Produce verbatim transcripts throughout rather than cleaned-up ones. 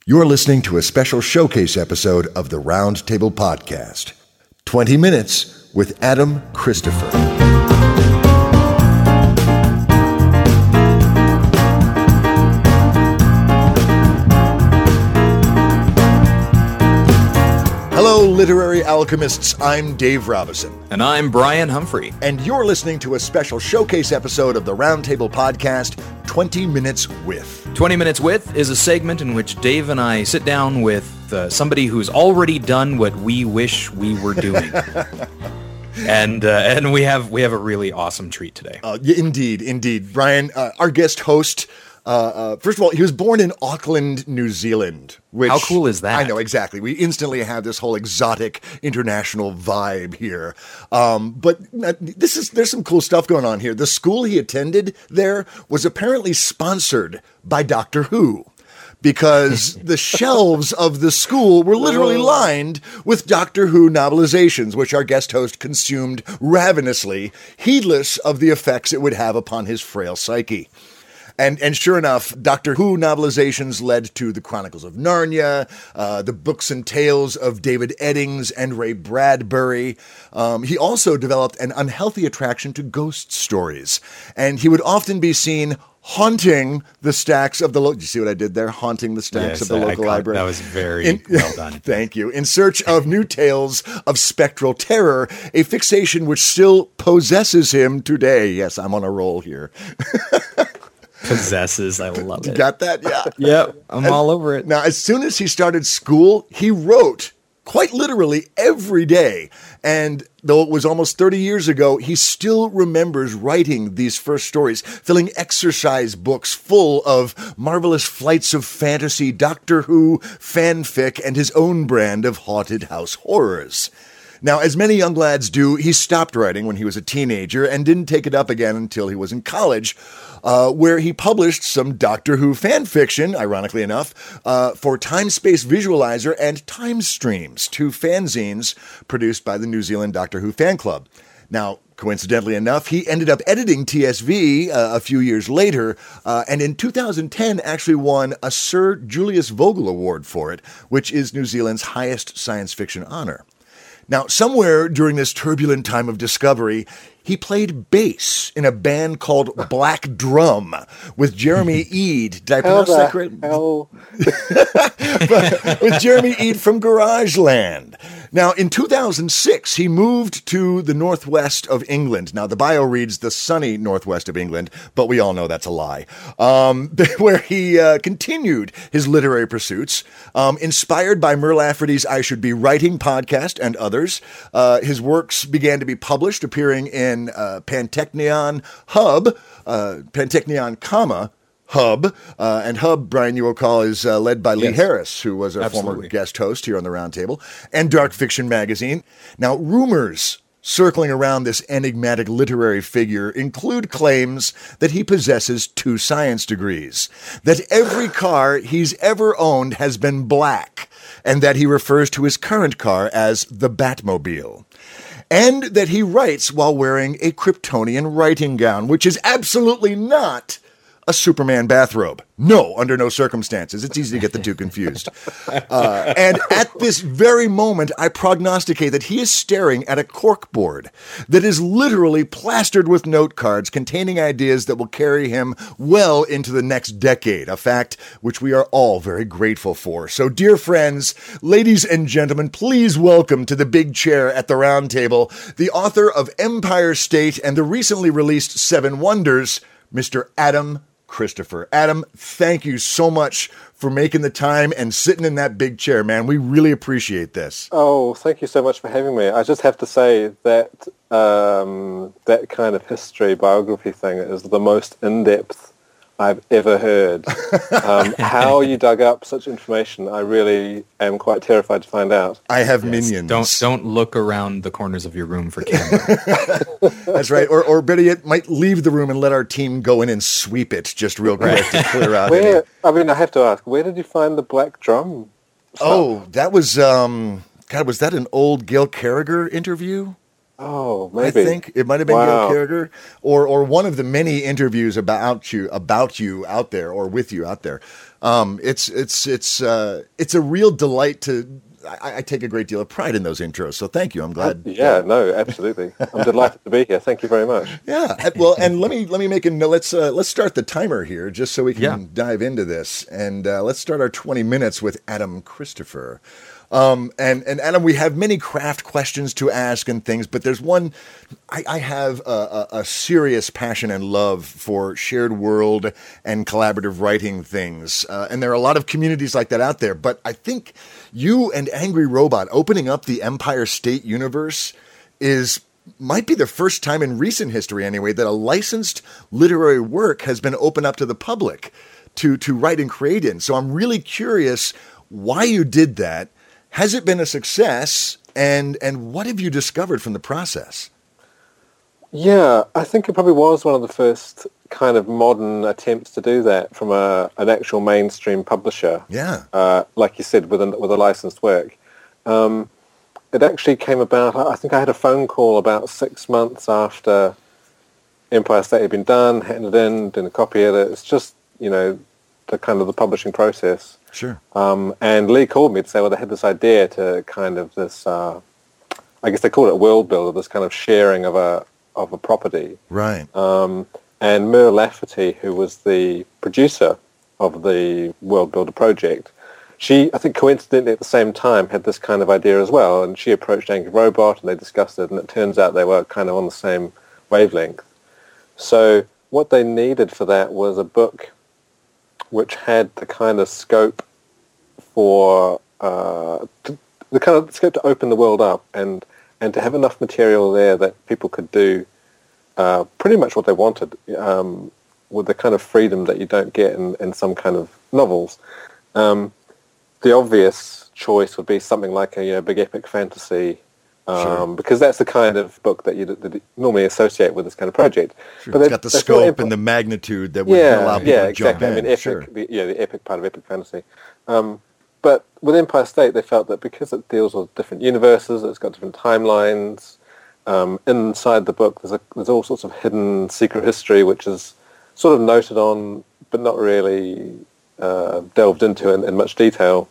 You're listening to a special showcase episode of the Round Table Podcast. twenty minutes with Adam Christopher. Hello, literary alchemists. I'm Dave Robison. And I'm Brian Humphrey. And you're listening to a special showcase episode of the Round Table Podcast, twenty minutes with. twenty minutes with is a segment in which Dave and I sit down with uh, somebody who's already done what we wish we were doing. and uh, and we have we have a really awesome treat today. Uh, yeah, indeed, indeed. Brian, uh, our guest host, uh, uh, first of all, he was born in Auckland, New Zealand. Which, how cool is that? I know, exactly. We instantly have this whole exotic international vibe here. Um, but uh, this is there's some cool stuff going on here. The school he attended there was apparently sponsored by Doctor Who, because the shelves of the school were literally lined with Doctor Who novelizations, which our guest host consumed ravenously, heedless of the effects it would have upon his frail psyche. And and sure enough, Doctor Who novelizations led to the Chronicles of Narnia, uh, the books and tales of David Eddings and Ray Bradbury. Um, he also developed an unhealthy attraction to ghost stories, and he would often be seen haunting the stacks of the local. Did you see what I did there? Haunting the stacks yes, of the I, local I library. That was very in, well done. Thank you. In search of new tales of spectral terror, a fixation which still possesses him today. Yes, I'm on a roll here. Possesses, I love it. You got that? Yeah. Yep, I'm as, all over it. Now, as soon as he started school, he wrote quite literally every day. And though it was almost thirty years ago, he still remembers writing these first stories, filling exercise books full of marvelous flights of fantasy, Doctor Who, fanfic, and his own brand of haunted house horrors. Now, as many young lads do, he stopped writing when he was a teenager and didn't take it up again until he was in college, uh, where he published some Doctor Who fan fiction, ironically enough, uh, for Time Space Visualizer and Time Streams, two fanzines produced by the New Zealand Doctor Who fan club. Now, coincidentally enough, he ended up editing T S V uh, a few years later, uh, and in two thousand ten actually won a Sir Julius Vogel Award for it, which is New Zealand's highest science fiction honor. Now, somewhere during this turbulent time of discovery, he played bass in a band called Black Drum with Jeremy Eade. Did I pronounce that correctly? With Jeremy Eade from Garageland. Now, in two thousand six, he moved to the northwest of England. Now, the bio reads the sunny northwest of England, but we all know that's a lie. Um, where he uh, continued his literary pursuits, um, inspired by Mur Lafferty's I Should Be Writing podcast and others. Uh, his works began to be published, appearing in uh, Pantechnion Hub, uh, Pantechnion, comma, Hub, uh, and Hub, Brian, you will call, is uh, led by Lee yes. Harris, who was a Absolutely. former guest host here on the Round Table, and Dark Fiction Magazine. Now, rumors circling around this enigmatic literary figure include claims that he possesses two science degrees, that every car he's ever owned has been black, and that he refers to his current car as the Batmobile. And that he writes while wearing a Kryptonian writing gown, which is absolutely not a Superman bathrobe. No, under no circumstances. It's easy to get the two confused. Uh, and at this very moment, I prognosticate that he is staring at a corkboard that is literally plastered with note cards containing ideas that will carry him well into the next decade, a fact which we are all very grateful for. So, dear friends, ladies and gentlemen, please welcome to the big chair at the round table the author of Empire State and the recently released Seven Wonders, Mister Adam Christopher. Adam, thank you so much for making the time and sitting in that big chair, man. We really appreciate this. Oh, thank you so much for having me. I just have to say that um, that kind of history biography thing is the most in-depth I've ever heard. Um, how you dug up such information, I really am quite terrified to find out. I have yes, minions. Don't don't look around the corners of your room for camera. That's right. Or, or better yet, might leave the room and let our team go in and sweep it just real quick to clear out. Where, I mean, I have to ask, where did you find the black drum stuff? Oh, that was, um, God, was that an old Gail Carriger interview? Oh, maybe. I think it might have been Wow. Gail Carriger, or or one of the many interviews about you about you out there, or with you out there. Um, it's it's it's uh, it's a real delight to. I, I take a great deal of pride in those intros, so thank you. I'm glad. Uh, yeah, no, absolutely. I'm delighted to be here. Thank you very much. Yeah, well, and let me let me make a no, let's uh, let's start the timer here, just so we can Yeah. dive into this, and uh, let's start our twenty minutes with Adam Christopher. Um, and, and Adam, we have many craft questions to ask and things, but there's one, I, I have a, a, a serious passion and love for shared world and collaborative writing things. Uh, and there are a lot of communities like that out there, but I think you and Angry Robot opening up the Empire State Universe is might be the first time in recent history anyway that a licensed literary work has been opened up to the public to, to write and create in. So I'm really curious why you did that. Has it been a success, and and what have you discovered from the process? Yeah, I think it probably was one of the first kind of modern attempts to do that from a an actual mainstream publisher. Yeah. Uh, like you said, with a, with a licensed work. Um, it actually came about, I think I had a phone call about six months after Empire State had been done, handed in, did a copy of it. It's just, you know, the kind of the publishing process. Sure. Um, and Lee called me to say, well, they had this idea to kind of this, uh, I guess they call it world builder, this kind of sharing of a of a property. Right. Um, and Mer Lafferty, who was the producer of the World Builder project, she, I think coincidentally at the same time, had this kind of idea as well. And she approached Angry Robot and they discussed it, and it turns out they were kind of on the same wavelength. So what they needed for that was a book which had the kind of scope for uh, to, the kind of scope to open the world up and, and to have enough material there that people could do uh, pretty much what they wanted um, with the kind of freedom that you don't get in, in some kind of novels. Um, the obvious choice would be something like a you know, big epic fantasy, um, sure. because that's the kind of book that you, that you normally associate with this kind of project. Sure. But it's that, got the scope and the magnitude that would yeah, allow people yeah, to jump exactly. in. I mean, epic, Sure. the, yeah, the epic part of epic fantasy. Um, but with Empire State, they felt that because it deals with different universes, it's got different timelines. Um, inside the book, there's a, there's all sorts of hidden secret history, which is sort of noted on, but not really uh, delved into in, in much detail.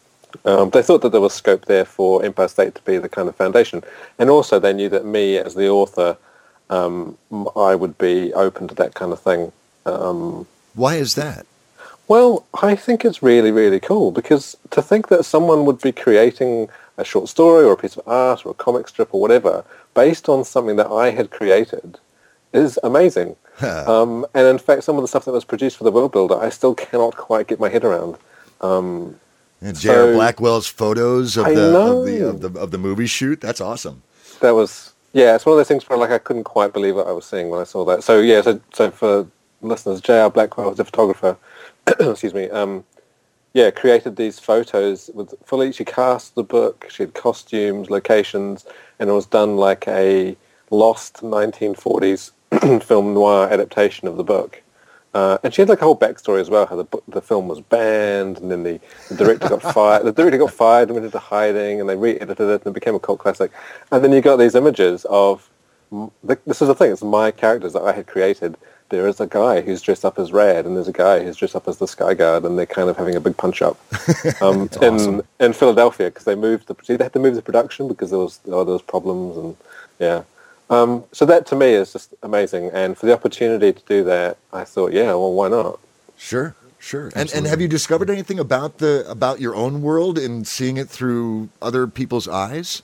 Um, they thought that there was scope there for Empire State to be the kind of foundation. And also they knew that me, as the author, um, I would be open to that kind of thing. Um, Why is that? well, I think it's really, really cool, because to think that someone would be creating a short story or a piece of art or a comic strip or whatever based on something that I had created is amazing. um, and in fact, some of the stuff that was produced for the World Builder, I still cannot quite get my head around. Um, And J R So- Blackwell's photos of I the, know. of the of the of the movie shoot. That's awesome. That was, yeah, it's one of those things where like I couldn't quite believe what I was seeing when I saw that. So yeah, so, so for listeners, J R Blackwell was a photographer, excuse me, um, yeah, created these photos with fully, she cast the book, she had costumes, locations, and it was done like a lost nineteen forties film noir adaptation of the book. Uh, and she had like a whole backstory as well, how the book, the film was banned, and then the, the director got fired. The director got fired and went into hiding, and they re-edited it, and it became a cult classic. And then you got these images of, this is the thing, it's my characters that I had created. There is a guy who's dressed up as Rad, and there's a guy who's dressed up as the Sky Guard, and they're kind of having a big punch-up um, in awesome. in Philadelphia, because they moved the, see, they had to move the production because there was oh, there was problems, and yeah. Um, so that to me is just amazing, and for the opportunity to do that, I thought, yeah, well, why not? Sure, sure. And and have you discovered anything about the about your own world in seeing it through other people's eyes?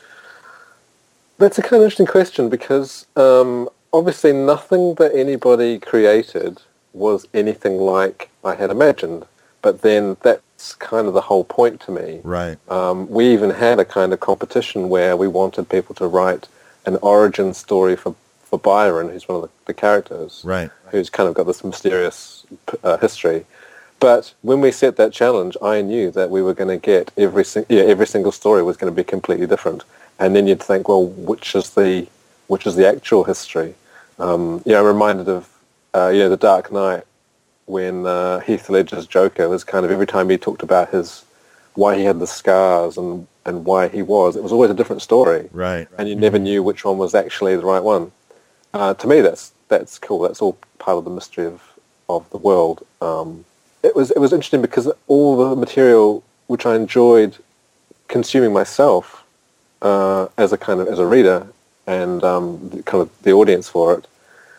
That's a kind of interesting question, because um, obviously nothing that anybody created was anything like I had imagined. But then that's kind of the whole point to me. Right. Um, we even had a kind of competition where we wanted people to write an origin story for, for Byron, who's one of the, the characters, Right. who's kind of got this mysterious uh, history. But when we set that challenge, I knew that we were going to get every sing- yeah, every single story was going to be completely different. And then you'd think, well, which is the which is the actual history? Um, you know, I'm reminded of uh, you know, The Dark Knight, when uh, Heath Ledger's Joker was kind of, every time he talked about his why he had the scars and and why he was, it was always a different story. Right. And you never knew which one was actually the right one. Uh, to me, that's that's cool. That's all part of the mystery of, of the world. Um, it was it was interesting because all the material which I enjoyed consuming myself uh, as a kind of as a reader and um, the, kind of the audience for it,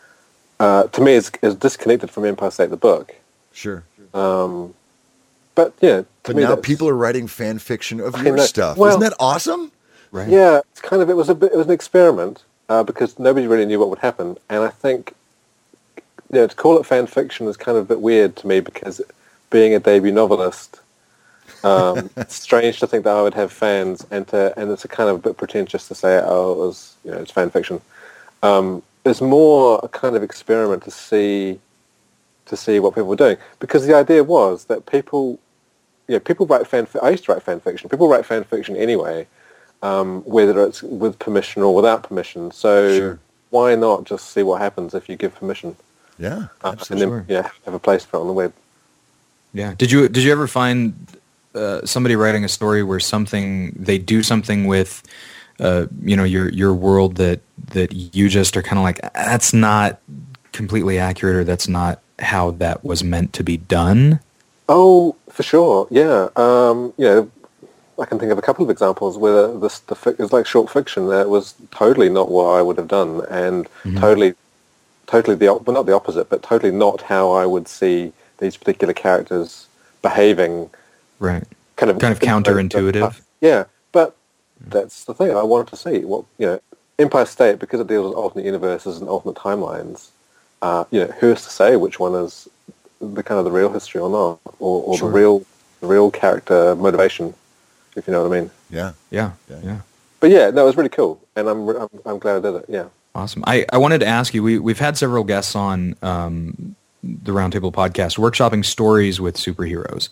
uh, to me is, is disconnected from Empire State the book. Sure. Um, but yeah, to but me now that's- people are writing fan fiction of I your know. stuff. Well- Isn't that awesome? Right. Yeah, it's kind of it was a bit, it was an experiment uh, because nobody really knew what would happen, and I think you know, to call it fan fiction is kind of a bit weird to me because being a debut novelist, um, it's strange to think that I would have fans, and to and it's a kind of a bit pretentious to say, oh, it was you know it's fan fiction. Um, it's more a kind of experiment to see to see what people were doing, because the idea was that people, you know, people write fan. I used to write fan fiction. People write fan fiction anyway. Um, whether it's with permission or without permission. So Sure. why not just see what happens if you give permission? Yeah, Uh, absolutely. and then yeah, have a place for it on the web. Yeah. Did you did you ever find uh, somebody writing a story where something they do something with uh, you know your your world that that you just are kind of like, that's not completely accurate, or that's not how that was meant to be done? Oh, for sure. Yeah. Um, you know, I can think of a couple of examples where this the fic- it was like short fiction that was totally not what I would have done, and Mhm. totally, totally the op- well, not the opposite, but totally not how I would see these particular characters behaving. Right. Kind of Kind of counterintuitive. Yeah, but that's the thing. I wanted to see what you know. Empire State, because it deals with alternate universes and alternate timelines. Uh, you know, who's to say which one is the kind of the real history or not, or, or Sure. the real, the real character motivation, if you know what I mean. Yeah. Yeah. Yeah. Yeah. But yeah, no, it was really cool, and I'm I'm, I'm glad I did it. Yeah. Awesome. I, I wanted to ask you, we, we've had several guests on um, the Roundtable podcast workshopping stories with superheroes.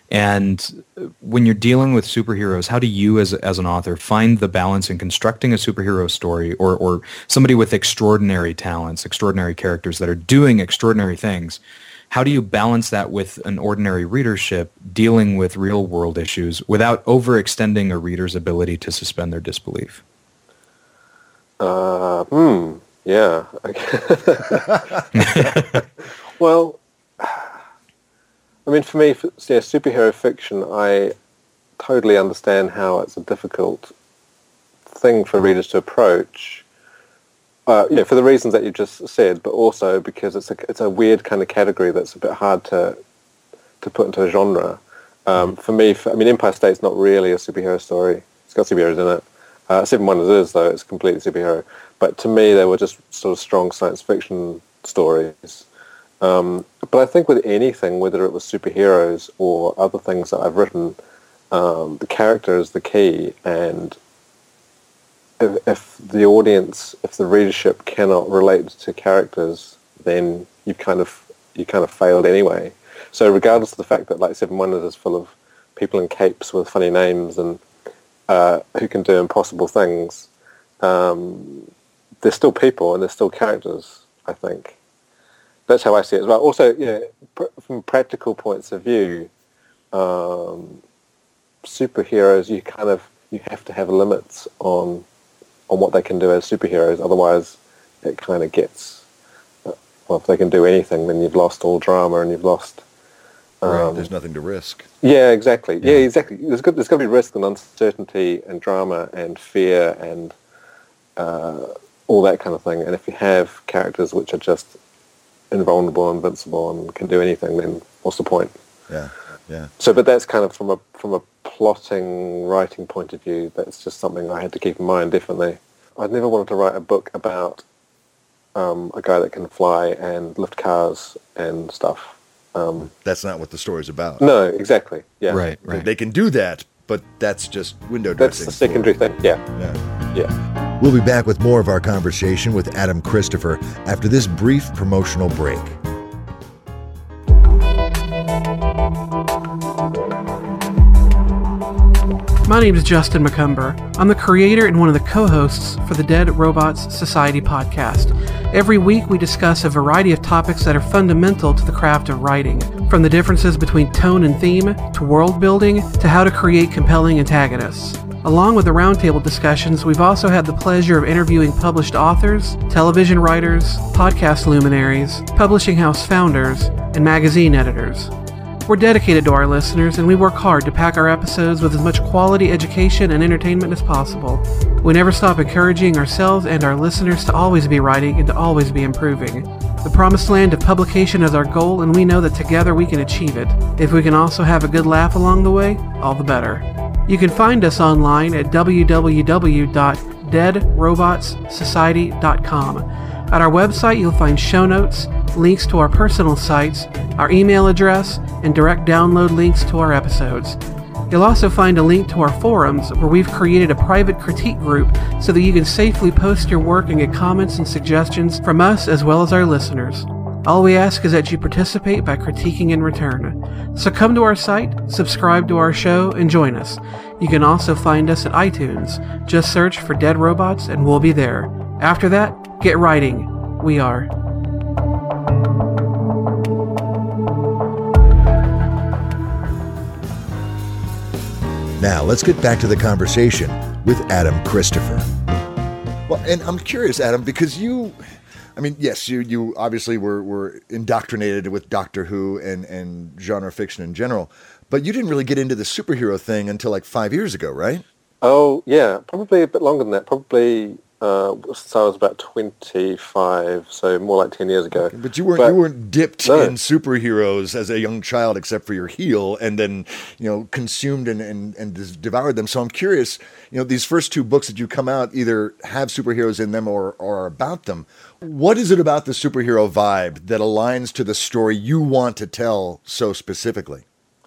And when you're dealing with superheroes, how do you as, as an author find the balance in constructing a superhero story, or, or somebody with extraordinary talents, extraordinary characters that are doing extraordinary things? How do you balance that with an ordinary readership dealing with real world issues without overextending a reader's ability to suspend their disbelief? Uh, hmm. Yeah. Well, I mean, for me, for, yeah, superhero fiction, I totally understand how it's a difficult thing for readers to approach. Uh, you know, for the reasons that you just said, but also because it's a it's a weird kind of category that's a bit hard to to put into a genre. Um, for me, for, I mean, Empire State's not really a superhero story. It's got superheroes in it. Uh, Seven Wonders is, though. It's completely superhero. But to me, they were just sort of strong science fiction stories. Um, but I think with anything, whether it was superheroes or other things that I've written, um, the character is the key. And if, if the audience, if the readership cannot relate to characters, then you kind of you kind of failed anyway. So regardless of the fact that like Seven Wonders is full of people in capes with funny names and uh, who can do impossible things, um, they're still people and they're still characters, I think. That's how I see it as well. Also, you know, pr- from practical points of view, um, superheroes, you kind of you have to have limits on on what they can do as superheroes. Otherwise, it kind of gets uh, well. If they can do anything, then you've lost all drama and you've lost. Um, Right. There's nothing to risk. Yeah, exactly. Yeah, Yeah. exactly. There's got there's got to be risk and uncertainty and drama and fear and uh, all that kind of thing. And if you have characters which are just invulnerable, invincible, and can do anything, then what's the point? Yeah. Yeah. So, but that's kind of from a from a plotting, writing point of view. That's just something I had to keep in mind. Definitely, I'd never wanted to write a book about um, a guy that can fly and lift cars and stuff. Um, That's not what the story's about. no, exactly. Yeah, Right, right. They can do that, but that's just window That's dressing. the secondary thing. Yeah, Yeah. yeah. We'll be back with more of our conversation with Adam Christopher after this brief promotional break. My name is Justin McCumber. I'm the creator and one of the co-hosts for the Dead Robots Society podcast. Every week we discuss a variety of topics that are fundamental to the craft of writing, from the differences between tone and theme, to world building, to how to create compelling antagonists. Along with the roundtable discussions, we've also had the pleasure of interviewing published authors, television writers, podcast luminaries, publishing house founders, and magazine editors. We're dedicated to our listeners, and we work hard to pack our episodes with as much quality education and entertainment as possible. We never stop encouraging ourselves and our listeners to always be writing and to always be improving. The promised land of publication is our goal, and we know that together we can achieve it. If we can also have a good laugh along the way, all the better. You can find us online at w w w dot dead robots society dot com. At our website, you'll find show notes, links to our personal sites, our email address, and direct download links to our episodes. You'll also find a link to our forums, where we've created a private critique group so that you can safely post your work and get comments and suggestions from us as well as our listeners. All we ask is that you participate by critiquing in return. So come to our site, subscribe to our show, and join us. You can also find us at iTunes. Just search for Dead Robots and we'll be there. After that, get writing. We are. Now, let's get back to the conversation with Adam Christopher. Well, and I'm curious, Adam, because you, I mean, yes, you you obviously were, were indoctrinated with Doctor Who and, and genre fiction in general, but you didn't really get into the superhero thing until like five years ago, right? Oh, yeah, probably a bit longer than that. Probably uh, since I was about twenty-five, so more like ten years ago. Okay, but you weren't but, you weren't dipped no. in superheroes as a young child, except for your heel, and then you know consumed and, and and devoured them. So I'm curious, you know, these first two books that you come out either have superheroes in them or, or are about them. What is it about the superhero vibe that aligns to the story you want to tell so specifically?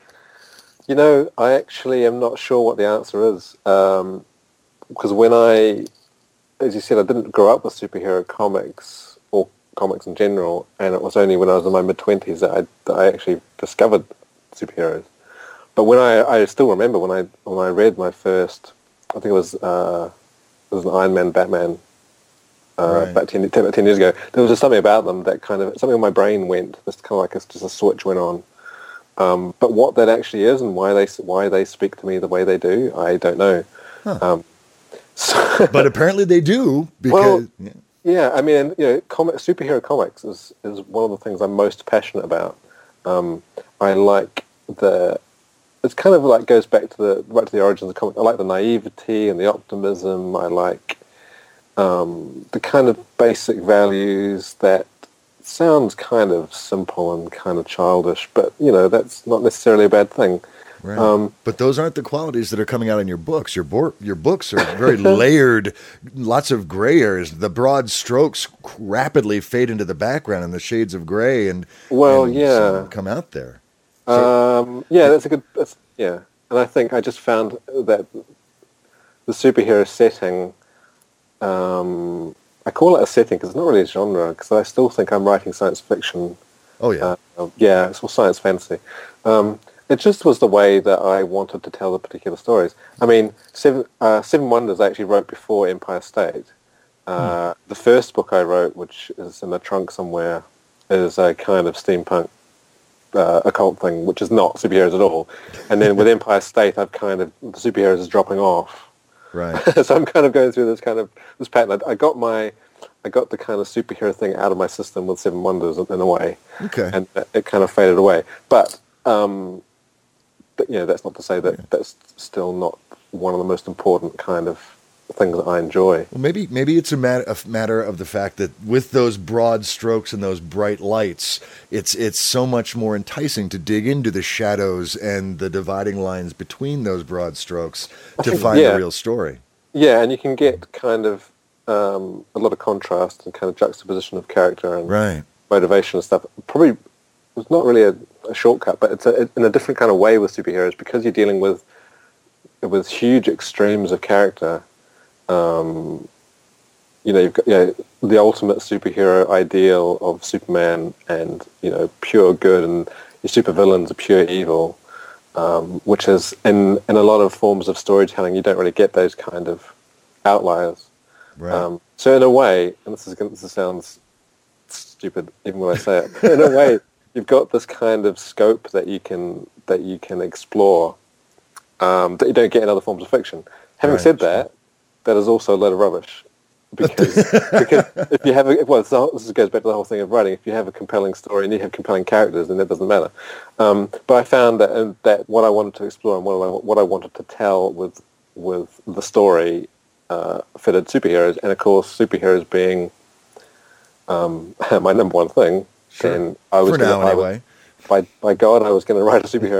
You know, I actually am not sure what the answer is. Um, because when I, as you said, I didn't grow up with superhero comics or comics in general, and it was only when I was in my mid-twenties that I, that I actually discovered superheroes. But when I, I still remember when I when I read my first, I think it was, uh, it was an Iron Man, Batman, uh, right. about ten, ten, about ten years ago. There was just something about them that kind of, something in my brain went, just kind of like a, just a switch went on. Um, but what that actually is and why they why they speak to me the way they do, I don't know. Huh. Um, so but apparently they do because well, yeah. yeah, I mean, you know, comic, superhero comics is, is one of the things I'm most passionate about. Um, I like the, it's kind of like goes back to the right to the origins of comics. I like the naivety and the optimism. I like um, the kind of basic values that sounds kind of simple and kind of childish, but you know that's not necessarily a bad thing. Right. Um, but those aren't the qualities that are coming out in your books. Your bo- your books are very layered, lots of gray areas. The broad strokes rapidly fade into the background, and the shades of gray and well, and yeah, come out there. So, um, yeah, that's a good. That's, yeah, and I think I just found that the superhero setting. Um, I call it a setting because it's not really a genre, because I still think I'm writing science fiction. oh yeah, Uh, yeah, it's all science fantasy. Um, it just was the way that I wanted to tell the particular stories. I mean, Seven, uh, Seven Wonders I actually wrote before Empire State. Uh, hmm. The first book I wrote, which is in the trunk somewhere, is a kind of steampunk uh, occult thing, which is not superheroes at all. And then with Empire State, I've kind of, the superheroes is dropping off. right. So I'm kind of going through this kind of this pattern. I, I got my, I got the kind of superhero thing out of my system with Seven Wonders in a way, Okay. and it kind of faded away. But, um, but you know, that's not to say that yeah. that's still not one of the most important kind of things that I enjoy. Well, maybe maybe it's a matter, a matter of the fact that with those broad strokes and those bright lights, it's it's so much more enticing to dig into the shadows and the dividing lines between those broad strokes to think, find yeah. the real story. Yeah, and you can get kind of um, a lot of contrast and kind of juxtaposition of character and right. motivation and stuff. Probably it's not really a, a shortcut, but it's a, in a different kind of way with superheroes because you're dealing with with huge extremes of character. Um, you know, you've got you know, the ultimate superhero ideal of Superman and, you know, pure good, and your supervillains are pure evil, um, which is, in, in a lot of forms of storytelling, you don't really get those kind of outliers. Right. Um, so in a way, and this is this sounds stupid even when I say it, in a way, you've got this kind of scope that you can that you can explore um, that you don't get in other forms of fiction. Having right. said that, that is also a lot of rubbish, because because if you have a, well, this, whole, this goes back to the whole thing of writing. If you have a compelling story and you have compelling characters, then that doesn't matter. Um, but I found that uh, that what I wanted to explore and what I, what I wanted to tell with with the story uh, fitted superheroes, and of course, superheroes being um, my number one thing. Sure. Then I was For gonna, now, I anyway. Was, by by God, I was going to write a superhero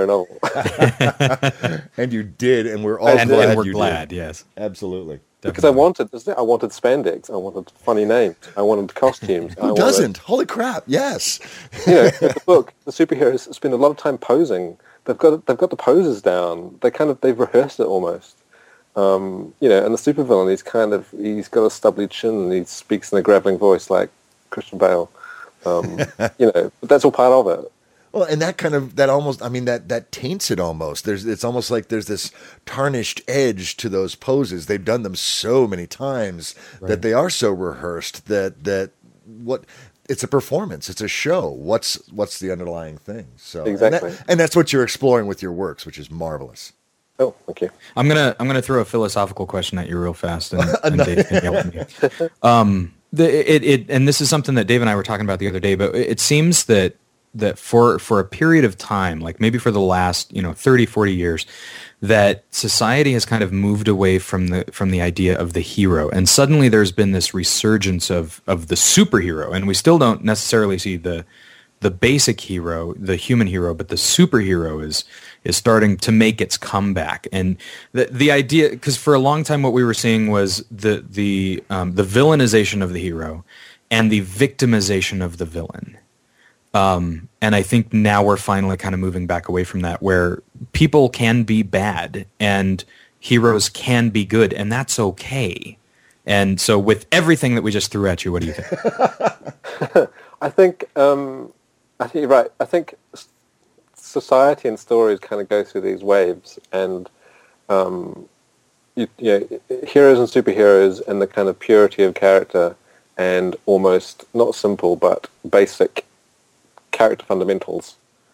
novel. And you did, and we're all And, glad and we're you glad, did. yes. Absolutely. Because I wanted, I wanted spandex, I wanted funny names, I wanted costumes. Who I doesn't? Holy crap! Yes. Wanted, you know, in the book, the superheroes spend a lot of time posing. They've got they've got the poses down. They kind of they've rehearsed it almost. Um, you know, and the supervillain, he's kind of he's got a stubbly chin and he speaks in a gravelling voice like Christian Bale. Um, you know, but that's all part of it. Well, and that kind of, that almost, I mean, that, that taints it almost. There's, it's almost like there's this tarnished edge to those poses. They've done them so many times right. that they are so rehearsed that, that what, it's a performance, it's a show. What's, what's the underlying thing? So exactly. And, that, and that's what you're exploring with your works, which is marvelous. Oh, thank you. I'm going to, I'm going to throw a philosophical question at you real fast and, and Dave can yell at me. Um, the, it, it, and this is something that Dave and I were talking about the other day, but it seems that that for, for a period of time, like maybe for the last, you know, thirty, forty years, that society has kind of moved away from the from the idea of the hero. And suddenly there's been this resurgence of, of the superhero. And we still don't necessarily see the the basic hero, the human hero, but the superhero is is starting to make its comeback. And the the idea, because for a long time what we were seeing was the the um, the villainization of the hero and the victimization of the villain. Um, and I think now we're finally kind of moving back away from that, where people can be bad and heroes can be good, and that's okay. And so with everything that we just threw at you, what do you think? I think, um, I think you're right. I think society and stories kind of go through these waves, and um, you, you know, heroes and superheroes and the kind of purity of character and almost not simple but basic character fundamentals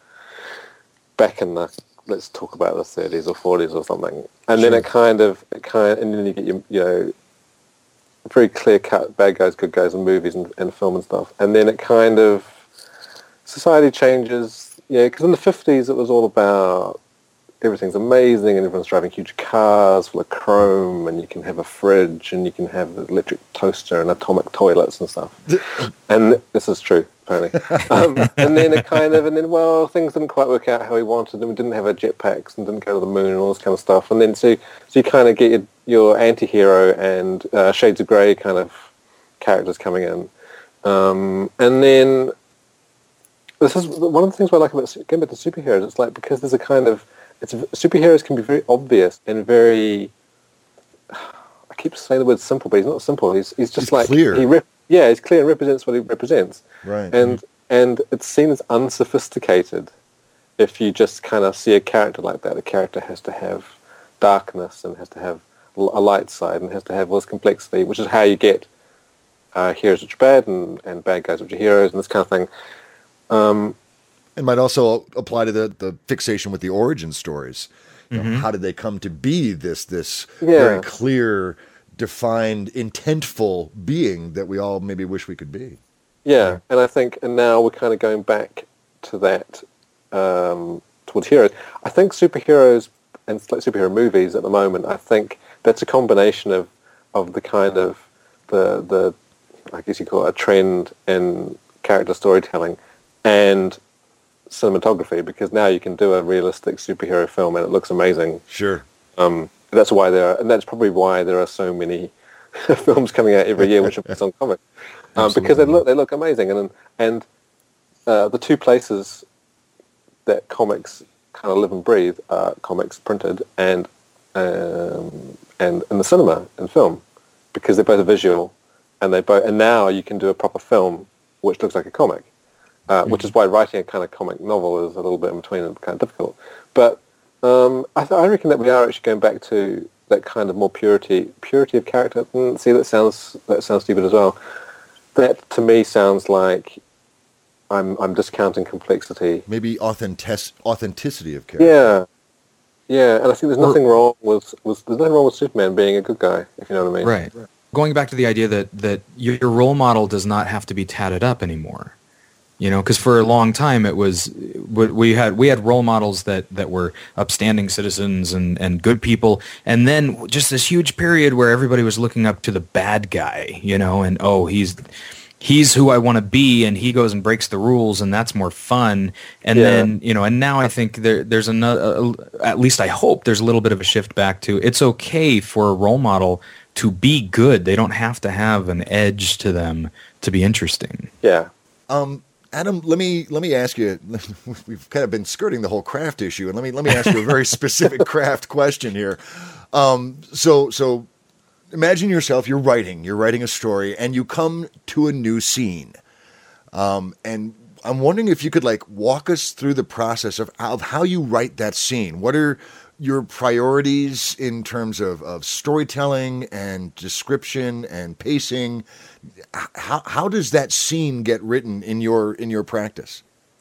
back in the, let's talk about the thirties or forties or something, and sure. then it kind of it kind and then you get your, you know, very clear cut bad guys, good guys in movies and, and film and stuff, and then it kind of society changes, yeah, because in the fifties it was all about everything's amazing and everyone's driving huge cars full of chrome and you can have a fridge and you can have an electric toaster and atomic toilets and stuff. And this is true, apparently. Um, and then it kind of, and then, well, things didn't quite work out how we wanted and we didn't have our jetpacks and didn't go to the moon and all this kind of stuff. And then so, so you kind of get your, your anti-hero and uh, Shades of Grey kind of characters coming in. Um, and then this is one of the things I like about, getting back to superheroes, it's like because there's a kind of, It's, superheroes can be very obvious and very, I keep saying the word simple, but he's not simple. He's he's just he's like, clear. He rep, yeah, he's clear and represents what he represents. Right. And mm-hmm. and it's seen as unsophisticated if you just kind of see a character like that. A character has to have darkness and has to have a light side and has to have all this complexity, which is how you get uh, heroes which are bad and, and bad guys which are heroes and this kind of thing. Um, It might also apply to the, the fixation with the origin stories. You know, mm-hmm. How did they come to be this this yeah. very clear, defined, intentful being that we all maybe wish we could be? Yeah, and I think, and now we're kind of going back to that um, towards heroes. I think superheroes and like superhero movies at the moment, I think that's a combination of, of the kind of the the I guess you call it a trend in character storytelling and cinematography, because now you can do a realistic superhero film and it looks amazing. Sure. Um, that's why there are, and that's probably why there are so many films coming out every year which are based on comics, um, because they look they look amazing, and and uh, the two places that comics kind of live and breathe are comics printed and um, and in the cinema and film, because they're both visual, and they both and now you can do a proper film which looks like a comic. Uh, mm-hmm. Which is why writing a kind of comic novel is a little bit in between and kind of difficult. But um, I, th- I reckon that we are actually going back to that kind of more purity, purity of character. Mm, see, that sounds that sounds stupid as well. That to me sounds like I'm I'm discounting complexity. Maybe authentic authenticity of character. Yeah, yeah, and I think there's nothing wrong with, with there's nothing wrong with Superman being a good guy, if you know what I mean. Right. going back to the idea that, that your role model does not have to be tatted up anymore. You know, because for a long time it was we had we had role models that, that were upstanding citizens and, and good people, and then just this huge period where everybody was looking up to the bad guy, you know, and oh he's he's who I want to be, and he goes and breaks the rules, and that's more fun. And yeah. then you know, and now I think there there's another, at least I hope there's a little bit of a shift back to it's okay for a role model to be good. They don't have to have an edge to them to be interesting. Yeah. Um. Adam, let me let me ask you. We've kind of been skirting the whole craft issue, and let me let me ask you a very specific craft question here. Um, so so, imagine yourself. You're writing. You're writing a story, and you come to a new scene. Um, and I'm wondering if you could like walk us through the process of of how you write that scene. What are your priorities in terms of, of storytelling and description and pacing? How how does that scene get written in your in your practice?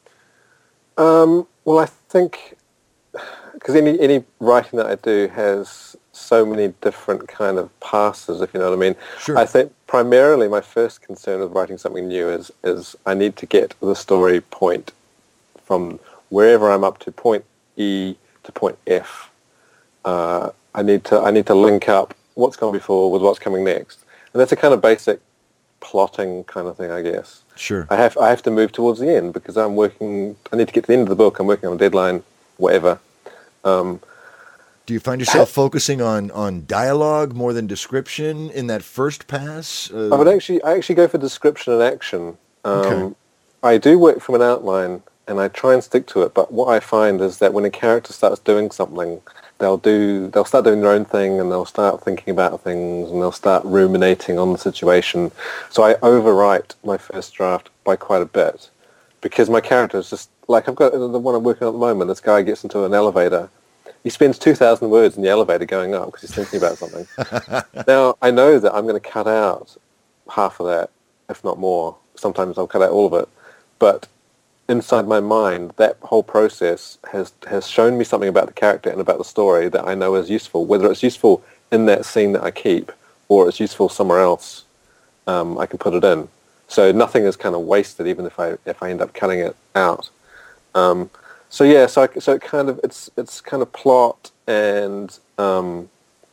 Um, well, I think because any any writing that I do has so many different kind of passes, if you know what I mean. Sure. I think primarily my first concern with writing something new is is I need to get the story point from wherever I'm up to point E to point F. Uh, I need to I need to link up what's gone before with what's coming next, and that's a kind of basic plotting kind of thing, I guess. Sure. I have I have to move towards the end because I'm working. I need to get to the end of the book. I'm working on a deadline, whatever. Um, Do you find yourself I, focusing on, on dialogue more than description in that first pass? Uh, I would actually I actually go for description and action. Um, okay. I do work from an outline, and I try and stick to it. But what I find is that when a character starts doing something, they'll do they'll start doing their own thing, and they'll start thinking about things, and they'll start ruminating on the situation. So I overwrite my first draft by quite a bit because my character is just like I've got the one I'm working on at the moment. This guy gets into an elevator. He spends two thousand words in the elevator going up because he's thinking about something. Now, I know that I'm going to cut out half of that, if not more. Sometimes I'll cut out all of it. But inside my mind, that whole process has, has shown me something about the character and about the story that I know is useful. Whether it's useful in that scene that I keep or it's useful somewhere else, um, I can put it in. So nothing is kind of wasted, even if I if I end up cutting it out. Um, So yeah, so I, so it kind of it's it's kind of plot and um,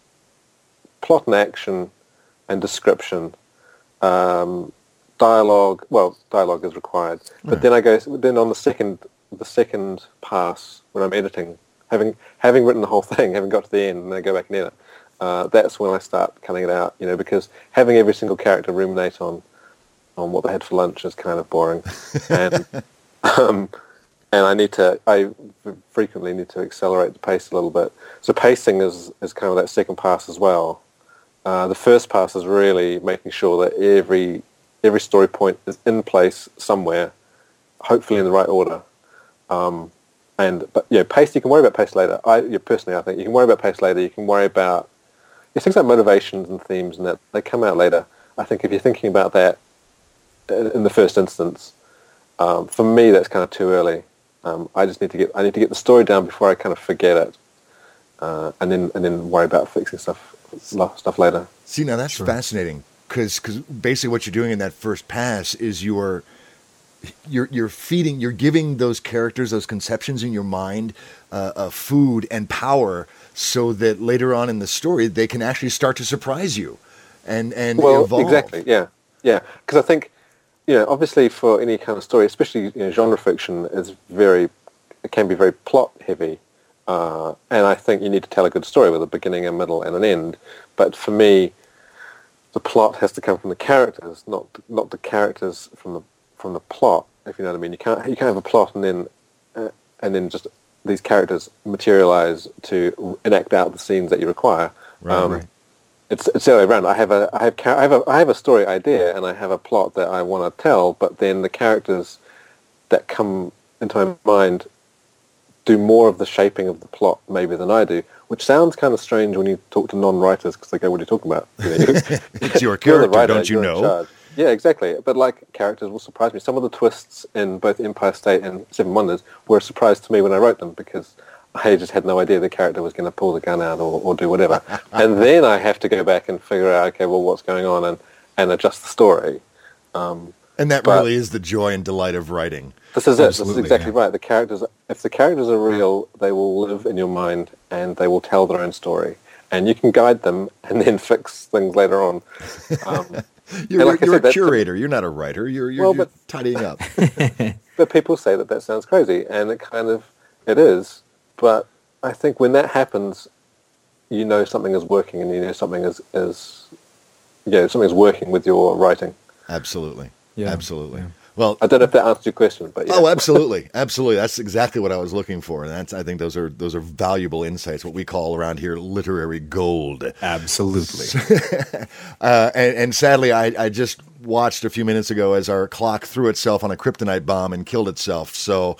plot and action and description, um, dialogue. Well, dialogue is required, but Right. then I go then on the second the second pass when I'm editing, having having written the whole thing, having got to the end, and then I go back and edit. Uh, that's when I start cutting it out, you know, because having every single character ruminate on on what they had for lunch is kind of boring, and. Um, And I need to, I frequently need to accelerate the pace a little bit. So pacing is, is kind of that second pass as well. Uh, the first pass is really making sure that every every story point is in place somewhere, hopefully in the right order. Um, and but yeah, pace you can worry about pace later. I yeah, personally, I think you can worry about pace later. You can worry about yeah, things like motivations and themes, and that they come out later. I think if you're thinking about that in the first instance, um, for me that's kind of too early. Um, I just need to get I need to get the story down before I kind of forget it, uh, and then and then worry about fixing stuff stuff later. See, now that's sure. fascinating because basically what you're doing in that first pass is you're you're you're feeding you're giving those characters, those conceptions in your mind, uh, uh, food and power, so that later on in the story they can actually start to surprise you, and and well, evolve. Exactly, yeah, yeah, because I think. You know, obviously for any kind of story, especially you know, genre fiction, is very, it can be very plot heavy, uh, and I think you need to tell a good story with a beginning, a middle, and an end. But for me, the plot has to come from the characters, not not the characters from the from the plot. If you know what I mean, you can't you can't have a plot and then uh, and then just these characters materialize to enact out the scenes that you require. Right, um, right. It's it's the other way around. I have a I have I have a I have a story idea and I have a plot that I want to tell, but then the characters that come into my mind do more of the shaping of the plot maybe than I do, which sounds kind of strange when you talk to non-writers because they go, "What are you talking about?" You know, it's your you're character, the writer, don't you you're in know? charge. Yeah, exactly. But like characters will surprise me. Some of the twists in both Empire State and Seven Wonders were a surprise to me when I wrote them because I just had no idea the character was going to pull the gun out or, or do whatever. And then I have to go back and figure out, okay, well, what's going on, and, and adjust the story. Um, and that but really is the joy and delight of writing. This is it. This is Absolutely, exactly yeah. right. The characters, if the characters are real, they will live in your mind and they will tell their own story. And you can guide them and then fix things later on. Um, You're, like I you're said, a that's- curator. You're not a writer. You're, you're, Well, you're but- tidying up. But people say that that sounds crazy, and it kind of, it is. But I think when that happens, you know something is working, and you know something is, is yeah, something's working with your writing. Absolutely. Yeah. Absolutely. Yeah. Well, I don't know if that answers your question, but yeah. oh, absolutely, absolutely. That's exactly what I was looking for, and that's I think those are those are valuable insights. What we call around here literary gold. Absolutely. uh, and, and sadly, I, I just watched a few minutes ago as our clock threw itself on a kryptonite bomb and killed itself. So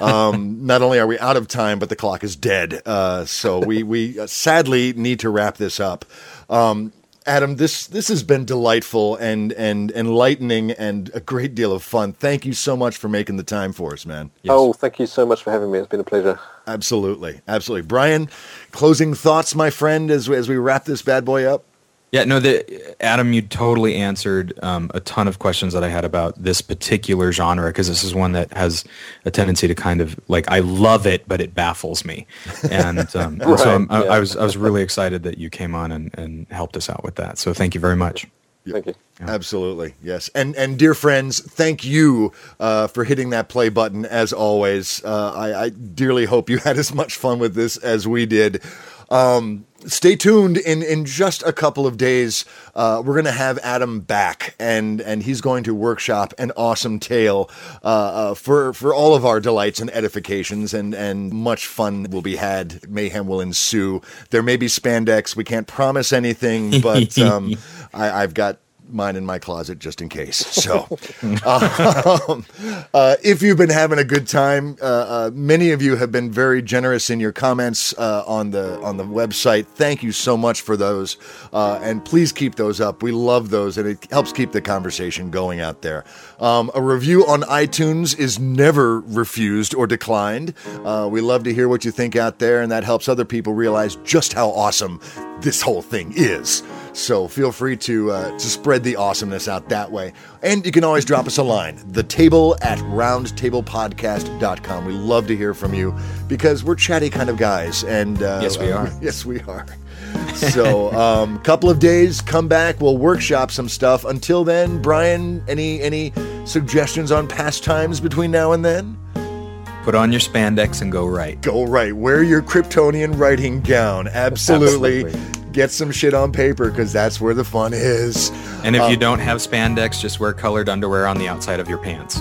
um, not only are we out of time, but the clock is dead. Uh, so we we uh, sadly need to wrap this up. Um, Adam, this this has been delightful and and enlightening and a great deal of fun. Thank you so much for making the time for us, man. Yes. Oh, thank you so much for having me. It's been a pleasure. Absolutely, absolutely. Brian, closing thoughts, my friend, as as we wrap this bad boy up. Yeah, no, the, Adam, you totally answered um, a ton of questions that I had about this particular genre, because this is one that has a tendency to kind of, like, I love it, but it baffles me. And, um, and so I'm, I, yeah. I was I was really excited that you came on and, and helped us out with that. So thank you very much. Thank you. Absolutely, yes. And and dear friends, thank you uh, for hitting that play button, as always. Uh, I, I dearly hope you had as much fun with this as we did. Um, stay tuned. In, in just a couple of days, uh, we're going to have Adam back, and, and he's going to workshop an awesome tale uh, uh, for for all of our delights and edifications, and, and much fun will be had. Mayhem will ensue. There may be spandex. We can't promise anything, but um, I, I've got mine in my closet just in case. So um, uh, if you've been having a good time, uh, uh, many of you have been very generous in your comments uh, on the on the website. Thank you so much for those, uh, and please keep those up. We love those, and it helps keep the conversation going out there. Um, a review on iTunes is never refused or declined. Uh, we love to hear what you think out there, and that helps other people realize just how awesome this whole thing is. So feel free to uh, to spread the awesomeness out that way. And you can always drop us a line, the table at round table podcast dot com. We love to hear from you because we're chatty kind of guys. And uh, Yes, we are. Uh, yes, we are. So a um, couple of days, come back. We'll workshop some stuff. Until then, Brian, any any suggestions on pastimes between now and then? Put on your spandex and go right. Go right. Wear your Kryptonian writing gown. Absolutely. Absolutely. Get some shit on paper, because that's where the fun is. And if Uh, you don't have spandex, just wear colored underwear on the outside of your pants.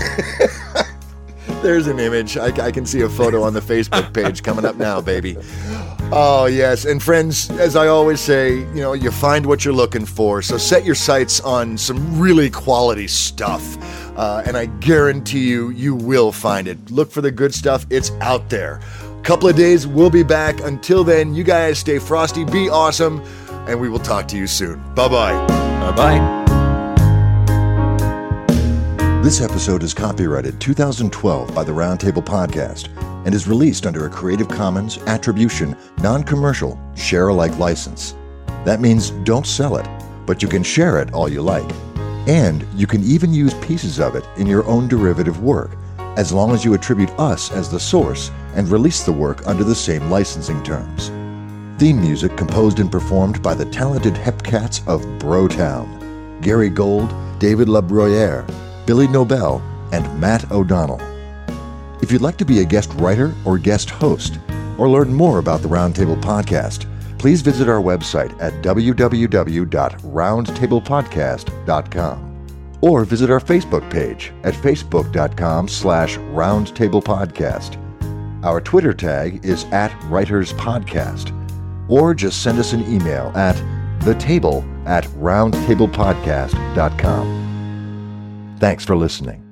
There's an image. I, I can see a photo on the Facebook page coming up now, baby. Oh, yes. And friends, as I always say, you know, you find what you're looking for. So set your sights on some really quality stuff. Uh, and I guarantee you, you will find it. Look for the good stuff. It's out there. Couple of days, we'll be back. Until then, you guys stay frosty, be awesome, and we will talk to you soon. Bye-bye. Bye-bye. This episode is copyrighted two thousand twelve by the Roundtable Podcast and is released under a Creative Commons Attribution, Non-Commercial, Share-alike license. That means don't sell it, but you can share it all you like. And you can even use pieces of it in your own derivative work, as long as you attribute us as the source and release the work under the same licensing terms. Theme music composed and performed by the talented Hepcats of Brotown, Gary Gold, David LaBruyere, Billy Nobel, and Matt O'Donnell. If you'd like to be a guest writer or guest host, or learn more about the Roundtable Podcast, please visit our website at w w w dot roundtable podcast dot com. Or visit our Facebook page at facebook.com slash roundtablepodcast. Our Twitter tag is at writerspodcast. Or just send us an email at thetable at roundtablepodcast dot com. Thanks for listening.